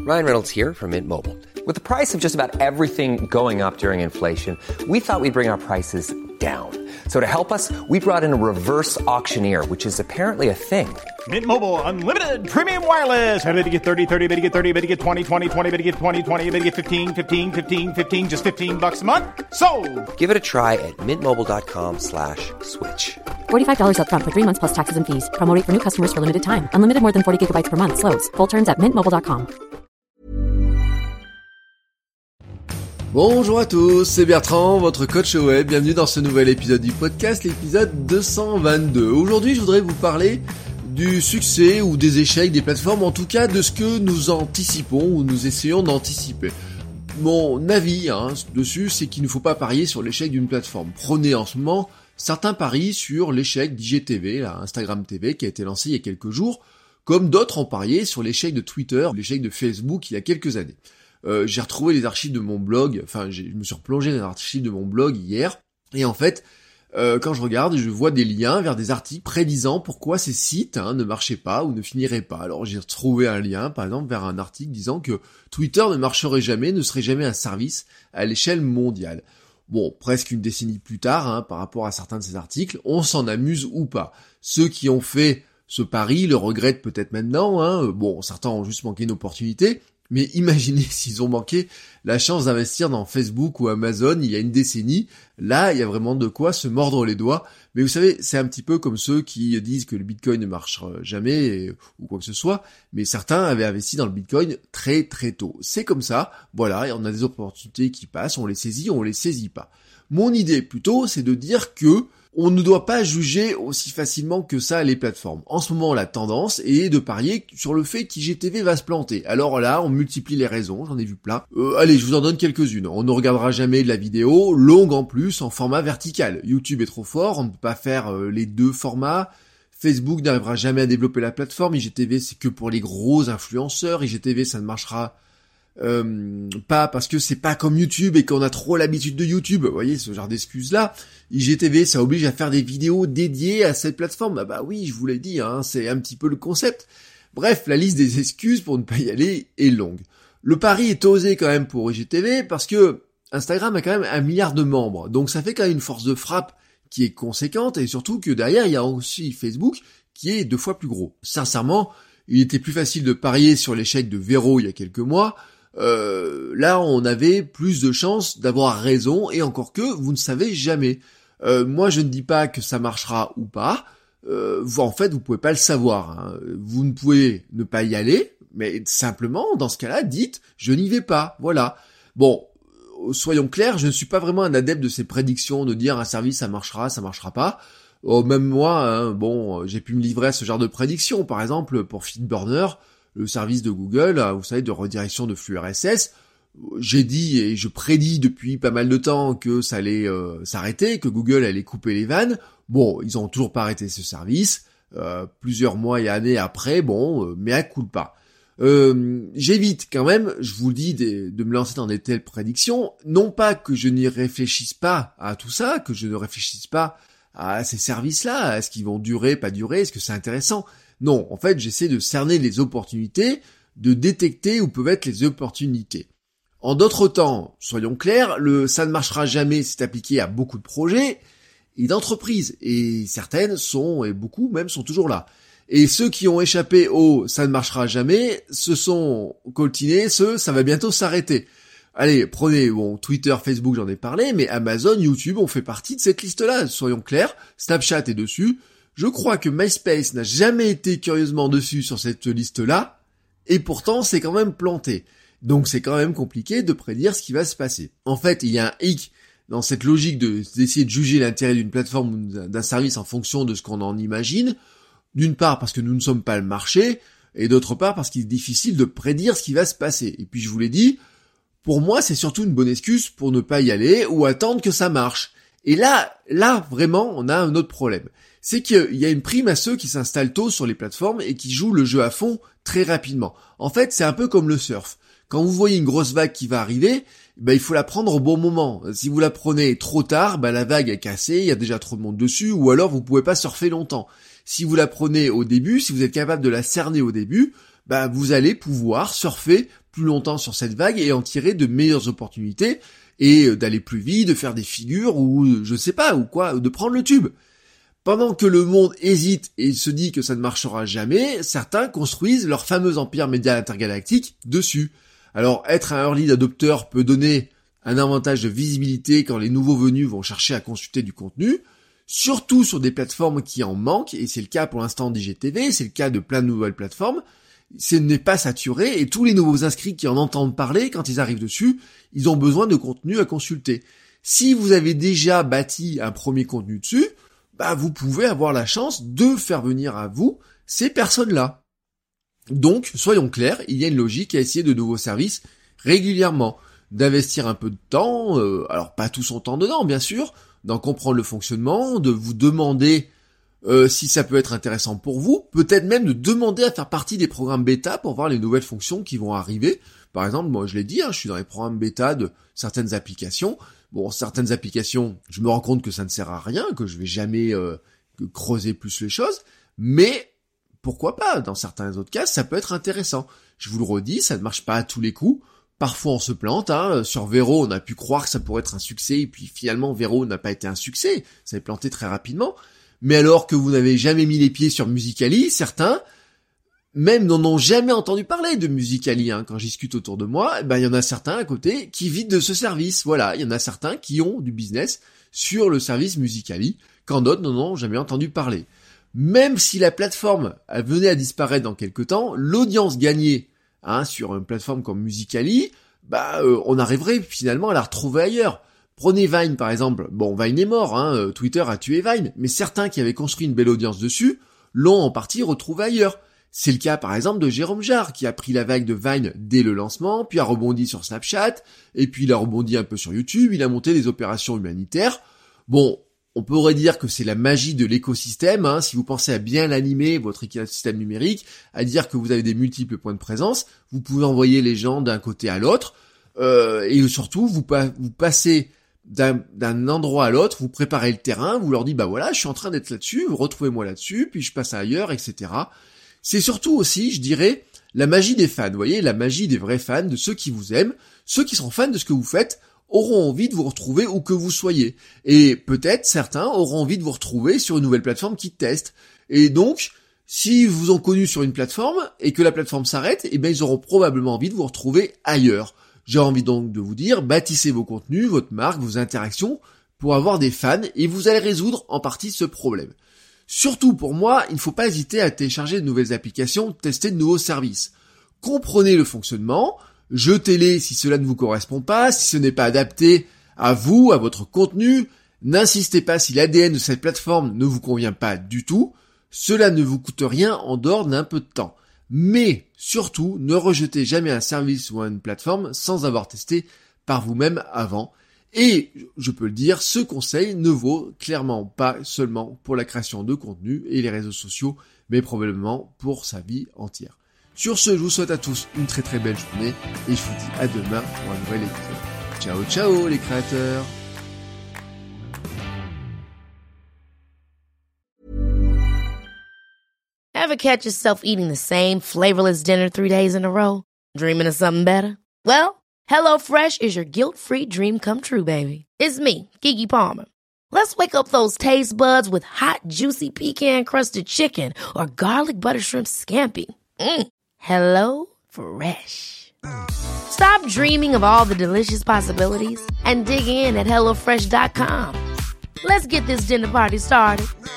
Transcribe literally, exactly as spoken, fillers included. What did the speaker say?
Ryan Reynolds here from Mint Mobile. With the price of just about everything going up during inflation, we thought we'd bring our prices down. So to help us, we brought in a reverse auctioneer, which is apparently a thing. Mint Mobile Unlimited Premium Wireless. How to get thirty, thirty, how to get thirty, how to get twenty, twenty, twenty, how to get twenty, twenty, how to get fifteen, fifteen, fifteen, fifteen, just fifteen bucks a month? Sold! Give it a try at mintmobile.com slash switch. forty-five dollars up front for three months plus taxes and fees. Promo rate for new customers for limited time. Unlimited more than forty gigabytes per month. Slows full terms at mint mobile dot com. Bonjour à tous, c'est Bertrand, votre coach web. Bienvenue dans ce nouvel épisode du podcast, l'épisode deux cent vingt-deux. Aujourd'hui, je voudrais vous parler du succès ou des échecs des plateformes, en tout cas de ce que nous anticipons ou nous essayons d'anticiper. Mon avis hein, dessus, c'est qu'il ne faut pas parier sur l'échec d'une plateforme. Prenez en ce moment certains paris sur l'échec d'I G T V, là, Instagram T V, qui a été lancé il y a quelques jours, comme d'autres ont parié sur l'échec de Twitter, l'échec de Facebook il y a quelques années. Euh, j'ai retrouvé les archives de mon blog, enfin j'ai, je me suis replongé dans les archives de mon blog hier, et en fait, euh, quand je regarde, je vois des liens vers des articles prédisant pourquoi ces sites hein, ne marchaient pas ou ne finiraient pas. Alors j'ai retrouvé un lien, par exemple, vers un article disant que Twitter ne marcherait jamais, ne serait jamais un service à l'échelle mondiale. Bon, presque une décennie plus tard, hein, par rapport à certains de ces articles, on s'en amuse ou pas. Ceux qui ont fait ce pari le regrettent peut-être maintenant, hein. Bon, certains ont juste manqué une opportunité, mais imaginez s'ils ont manqué la chance d'investir dans Facebook ou Amazon il y a une décennie. Là, il y a vraiment de quoi se mordre les doigts. Mais vous savez, c'est un petit peu comme ceux qui disent que le Bitcoin ne marchera jamais et, ou quoi que ce soit. Mais certains avaient investi dans le Bitcoin très très tôt. C'est comme ça. Voilà, et on a des opportunités qui passent, on les saisit, on les saisit pas. Mon idée plutôt, c'est de dire que on ne doit pas juger aussi facilement que ça les plateformes. En ce moment, la tendance est de parier sur le fait qu'I G T V va se planter. Alors là, on multiplie les raisons, j'en ai vu plein. Euh, allez, je vous en donne quelques-unes. On ne regardera jamais de la vidéo, longue en plus, en format vertical. YouTube est trop fort, on ne peut pas faire euh, les deux formats. Facebook n'arrivera jamais à développer la plateforme. I G T V, c'est que pour les gros influenceurs. I G T V, ça ne marchera Euh, pas parce que c'est pas comme YouTube et qu'on a trop l'habitude de YouTube, vous voyez ce genre d'excuses là. I G T V ça oblige à faire des vidéos dédiées à cette plateforme. Ah bah oui, je vous l'ai dit, hein, c'est un petit peu le concept. Bref, la liste des excuses pour ne pas y aller est longue. Le pari est osé quand même pour I G T V parce que Instagram a quand même un milliard de membres, donc ça fait quand même une force de frappe qui est conséquente et surtout que derrière il y a aussi Facebook qui est deux fois plus gros. Sincèrement, il était plus facile de parier sur l'échec de Vero il y a quelques mois. Euh, là on avait plus de chances d'avoir raison et encore que vous ne savez jamais. Euh, moi je ne dis pas que ça marchera ou pas, euh, vous, en fait vous pouvez pas le savoir, hein. Vous ne pouvez ne pas y aller, mais simplement dans ce cas-là dites je n'y vais pas, voilà. Bon, euh, soyons clairs, je ne suis pas vraiment un adepte de ces prédictions de dire un service ça marchera, ça marchera pas. Oh, même moi, hein, bon, j'ai pu me livrer à ce genre de prédictions, par exemple pour Feedburner, le service de Google, vous savez, de redirection de flux R S S, j'ai dit et je prédis depuis pas mal de temps que ça allait euh, s'arrêter, que Google allait couper les vannes. Bon, ils ont toujours pas arrêté ce service, euh, plusieurs mois et années après, bon, euh, mais à culpa. Euh, j'évite quand même, je vous dis, de, de me lancer dans des telles prédictions, non pas que je n'y réfléchisse pas à tout ça, que je ne réfléchisse pas à ces services-là, est-ce qu'ils vont durer, pas durer, est-ce que c'est intéressant ? Non, en fait, j'essaie de cerner les opportunités, de détecter où peuvent être les opportunités. En d'autres temps, soyons clairs, le ça ne marchera jamais s'est appliqué à beaucoup de projets et d'entreprises, et certaines sont, et beaucoup même, sont toujours là. Et ceux qui ont échappé au ça ne marchera jamais, se sont coltinés, ceux ça va bientôt s'arrêter. Allez, prenez, bon, Twitter, Facebook, j'en ai parlé, mais Amazon, YouTube ont fait partie de cette liste-là, soyons clairs, Snapchat est dessus. Je crois que MySpace n'a jamais été curieusement dessus sur cette liste-là, et pourtant c'est quand même planté. Donc c'est quand même compliqué de prédire ce qui va se passer. En fait, il y a un hic dans cette logique de, d'essayer de juger l'intérêt d'une plateforme ou d'un service en fonction de ce qu'on en imagine. D'une part parce que nous ne sommes pas le marché, et d'autre part parce qu'il est difficile de prédire ce qui va se passer. Et puis je vous l'ai dit, pour moi c'est surtout une bonne excuse pour ne pas y aller ou attendre que ça marche. Et là, là vraiment, on a un autre problème. C'est qu'il y a une prime à ceux qui s'installent tôt sur les plateformes et qui jouent le jeu à fond très rapidement. En fait, c'est un peu comme le surf. Quand vous voyez une grosse vague qui va arriver, ben, il faut la prendre au bon moment. Si vous la prenez trop tard, ben, la vague est cassée, il y a déjà trop de monde dessus, ou alors vous pouvez pas surfer longtemps. Si vous la prenez au début, si vous êtes capable de la cerner au début, ben, vous allez pouvoir surfer plus longtemps sur cette vague et en tirer de meilleures opportunités et d'aller plus vite, de faire des figures ou je sais pas ou quoi, de prendre le tube. Pendant que le monde hésite et se dit que ça ne marchera jamais, certains construisent leur fameux empire média intergalactique dessus. Alors être un early adopter peut donner un avantage de visibilité quand les nouveaux venus vont chercher à consulter du contenu, surtout sur des plateformes qui en manquent, et c'est le cas pour l'instant d'I G T V, c'est le cas de plein de nouvelles plateformes. Ce n'est pas saturé et tous les nouveaux inscrits qui en entendent parler, quand ils arrivent dessus, ils ont besoin de contenu à consulter. Si vous avez déjà bâti un premier contenu dessus, bah vous pouvez avoir la chance de faire venir à vous ces personnes-là. Donc, soyons clairs, il y a une logique à essayer de nouveaux services régulièrement, d'investir un peu de temps, euh, alors pas tout son temps dedans bien sûr, d'en comprendre le fonctionnement, de vous demander Euh, si ça peut être intéressant pour vous, peut-être même de demander à faire partie des programmes bêta pour voir les nouvelles fonctions qui vont arriver. Par exemple, moi je l'ai dit, hein, je suis dans les programmes bêta de certaines applications. Bon, certaines applications, je me rends compte que ça ne sert à rien, que je vais jamais euh, creuser plus les choses, mais pourquoi pas, dans certains autres cas, ça peut être intéressant. Je vous le redis, ça ne marche pas à tous les coups. Parfois on se plante, hein. Sur Vero, on a pu croire que ça pourrait être un succès, et puis finalement Vero n'a pas été un succès, ça s'est planté très rapidement. Mais alors que vous n'avez jamais mis les pieds sur Musical.ly, certains, même n'en ont jamais entendu parler de Musical.ly, hein. Quand je discute autour de moi, ben, il y en a certains à côté qui vivent de ce service. Voilà, il y en a certains qui ont du business sur le service Musical.ly, quand d'autres n'en ont jamais entendu parler. Même si la plateforme venait à disparaître dans quelques temps, l'audience gagnée, hein, sur une plateforme comme Musical.ly, bah, euh, on arriverait finalement à la retrouver ailleurs. Prenez Vine par exemple, bon Vine est mort, hein, Twitter a tué Vine, mais certains qui avaient construit une belle audience dessus l'ont en partie retrouvé ailleurs. C'est le cas par exemple de Jérôme Jarre qui a pris la vague de Vine dès le lancement, puis a rebondi sur Snapchat, et puis il a rebondi un peu sur YouTube, il a monté des opérations humanitaires. Bon, on pourrait dire que c'est la magie de l'écosystème, hein, si vous pensez à bien l'animer, votre écosystème numérique, à dire que vous avez des multiples points de présence, vous pouvez envoyer les gens d'un côté à l'autre, euh, et surtout vous, pa- vous passez D'un, d'un endroit à l'autre, vous préparez le terrain, vous leur dites bah voilà, je suis en train d'être là-dessus, vous retrouvez-moi là-dessus, puis je passe ailleurs, et cetera. C'est surtout aussi, je dirais, la magie des fans, vous voyez, la magie des vrais fans, de ceux qui vous aiment, ceux qui sont fans de ce que vous faites, auront envie de vous retrouver où que vous soyez. Et peut-être certains auront envie de vous retrouver sur une nouvelle plateforme qui teste. Et donc, si vous ont connu sur une plateforme, et que la plateforme s'arrête, eh ben ils auront probablement envie de vous retrouver ailleurs. J'ai envie donc de vous dire, bâtissez vos contenus, votre marque, vos interactions pour avoir des fans et vous allez résoudre en partie ce problème. Surtout pour moi, il ne faut pas hésiter à télécharger de nouvelles applications, tester de nouveaux services. Comprenez le fonctionnement, jetez-les si cela ne vous correspond pas, si ce n'est pas adapté à vous, à votre contenu. N'insistez pas si l'A D N de cette plateforme ne vous convient pas du tout. Cela ne vous coûte rien en dehors d'un peu de temps. Mais surtout, ne rejetez jamais un service ou une plateforme sans avoir testé par vous-même avant. Et, je peux le dire, ce conseil ne vaut clairement pas seulement pour la création de contenu et les réseaux sociaux, mais probablement pour sa vie entière. Sur ce, je vous souhaite à tous une très très belle journée et je vous dis à demain pour un nouvel épisode. Ciao ciao les créateurs! Ever catch yourself eating the same flavorless dinner three days in a row? Dreaming of something better? Well, HelloFresh is your guilt-free dream come true, baby. It's me, Keke Palmer. Let's wake up those taste buds with hot, juicy pecan-crusted chicken or garlic butter shrimp scampi. Mm. Hello Fresh. Stop dreaming of all the delicious possibilities and dig in at hello fresh dot com. Let's get this dinner party started.